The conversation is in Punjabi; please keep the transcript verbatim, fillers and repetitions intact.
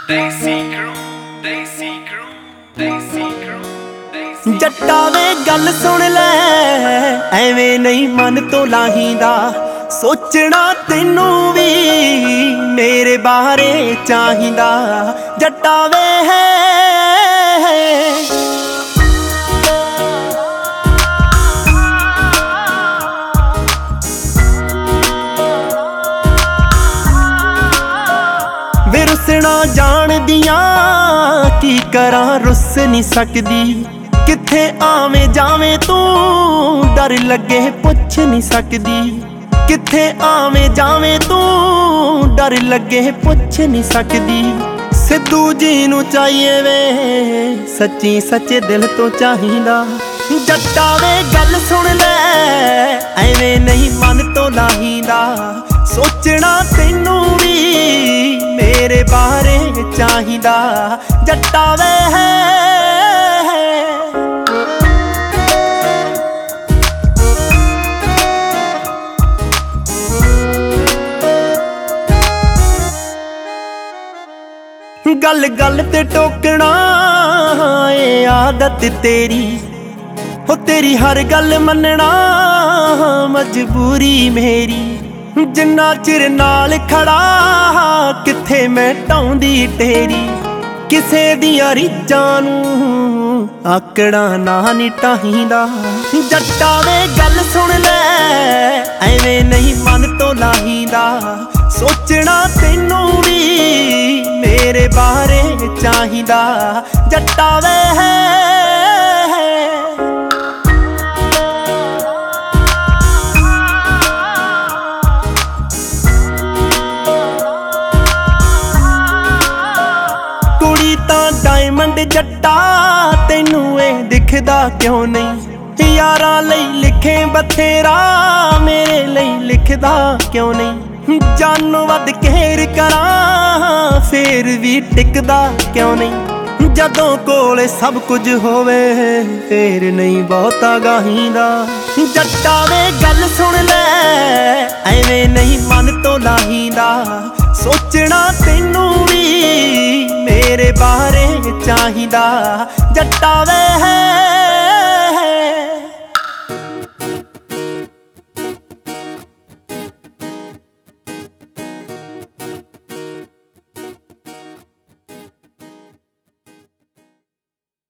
ਦੇਸੀ ਕਰੂ ਦੇਸੀ ਕਰੂ ਦੇਸੀ ਕਰੂ ਜੱਟਾ ਵੇ ਗੱਲ ਸੁਣ ਲੈ, ਐਵੇਂ ਨਹੀਂ ਮਨ ਤੋਂ ਲਾਹੀਂਦਾ। ਸੋਚਣਾ ਤੈਨੂੰ ਵੀ ਮੇਰੇ ਬਾਰੇ ਚਾਹੀਂਦਾ। ਜੱਟਾ ਵੇ ਹੈ ਵੇ ਰੁੱਸਣਾ ਜਾਣਦੀਆਂ, ਕੀ ਕਰਾਂ ਰੁੱਸ ਨਹੀਂ ਸਕਦੀ। ਕਿੱਥੇ ਆਵੇਂ ਜਾਵੇਂ ਤੂੰ, ਡਰ ਲੱਗੇ ਪੁੱਛ ਨਹੀਂ ਸਕਦੀ। ਕਿੱਥੇ ਆਵੇਂ ਜਾਵੇਂ ਤੂੰ, ਡਰ ਲੱਗੇ ਪੁੱਛ ਨਹੀਂ ਸਕਦੀ। ਸਿੱਧੂ ਜੀ ਨੂੰ ਚਾਹੀਏ ਵੇ, ਸੱਚੀ ਸੱਚੇ ਦਿਲ ਤੋਂ ਚਾਹੀਦਾ। ਜੱਟਾ ਵੇ ਗੱਲ ਸੁਣ ਲੈ, ਐਵੇਂ ਨਹੀਂ ਮਨ ਤੋਂ ਲਾਹੀਂਦਾ। ਸੋਚਣਾ ਤੈਨੂੰ ਵੀ ਮੇਰੇ ਬਾਰੇ ਚਾਹੀਦਾ। ਜੱਟਾ ਵੇ ਹੈ ਗੱਲ ਗੱਲ ਤੇ ਟੋਕਣਾ ਏ ਆਦਤ ਤੇਰੀ। ਹੋ ਤੇਰੀ ਹਰ ਗੱਲ ਮੰਨਣਾ ਮਜਬੂਰੀ ਮੇਰੀ। ਜਿੰਨਾ ਚਿਰ ਨਾਲ ਖੜਾ, ਕਿੱਥੇ ਮੈਂ ਢਾਉਂਦੀ ਟੇਰੀ। ਕਿਸੇ ਦੀਆਂ ਰੀਝਾਂ ਨੂੰ ਆਕੜਾ ਨਾ ਨੀ ਟਾਹੀਂਦਾ। ਜੱਟਾ ਵੇ ਗੱਲ ਸੁਣ ਲੈ, ਐਵੇਂ ਨਹੀਂ ਮਨ ਤੋਂ ਲਾਹੀਂਦਾ। ਸੋਚਣਾ ਤੈਨੂੰ ਵੀ ਮੇਰੇ ਬਾਰੇ ਚਾਹੀਦਾ। ਜੱਟਾ ਵੇ ਹੈ ਕੁੜੀ ਤਾਂ ਡਾਇਮੰਡ ਜੱਟਾ, ਤੈਨੂੰ ਇਹ ਦਿਖਦਾ ਕਿਉਂ ਨਹੀਂ। ਯਾਰਾਂ ਲਈ ਲਿਖੇ ਬਥੇਰਾ, ਮੇਰੇ ਲਈ ਲਿਖਦਾ ਕਿਉਂ ਨਹੀਂ। ਜਾਨੋਂ ਵੱਧ ਕਹਿਰ ਕਰਾਂ, ਫੇਰ ਵੀ ਟਿਕਦਾ ਕਿਉਂ ਨਹੀਂ। ਜਦੋਂ ਕੋਲੇ ਸਭ ਕੁਝ ਹੋਵੇ, ਫੇਰ ਨਹੀਂ ਬਹੁਤਾ ਗਾਹੀਂਦਾ। ਜੱਟਾ ਵੇ ਗੱਲ ਸੁਣ ਲੈ, ਐਵੇਂ ਨਹੀਂ ਮਨ ਤੋਂ ਲਾਹੀਂਦਾ। ਸੋਚਣਾ ਤੈਨੂੰ ਵੀ ਮੇਰੇ ਬਾਰੇ ਚਾਹੀਦਾ। ਜੱਟਾ ਵੇ ਹੈ